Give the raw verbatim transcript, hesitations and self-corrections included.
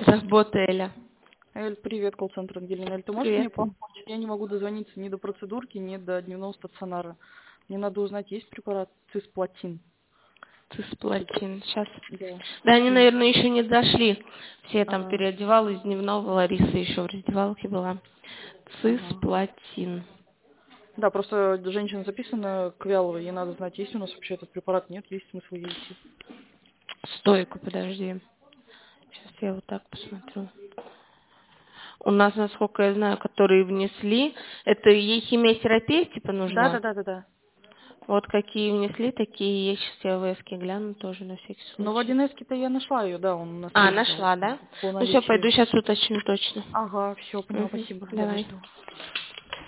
Забота Эля. Эль, привет, колл-центр Ангелина. Эль, ты можешь мне Привет. помочь? Я не могу дозвониться ни до процедурки, ни до дневного стационара. Мне надо узнать, есть препарат цисплатин? Цисплатин. Сейчас. Да. Да, они, Спасибо. наверное, еще не дошли. Все там Ага. переодевал из дневного. Лариса еще в раздевалке была. Ага. Цисплатин. Да, просто женщина записана к Вяловой, ей надо знать, есть у нас вообще этот препарат, нет, есть смысл ей идти. Стойку, подожди. Сейчас я вот так посмотрю. У нас, насколько я знаю, которые внесли, это ей химиотерапия типа Да, да, нужна. да, да, да. Вот какие внесли, такие есть. Сейчас я в эске гляну тоже на всякий Но в случай. один эс-то я нашла ее, да, он у нас А, есть да, нашла, да? по Ну все, пойду наличию. сейчас уточню точно. Ага, все, поняла, Угу, спасибо, я давай. подожду.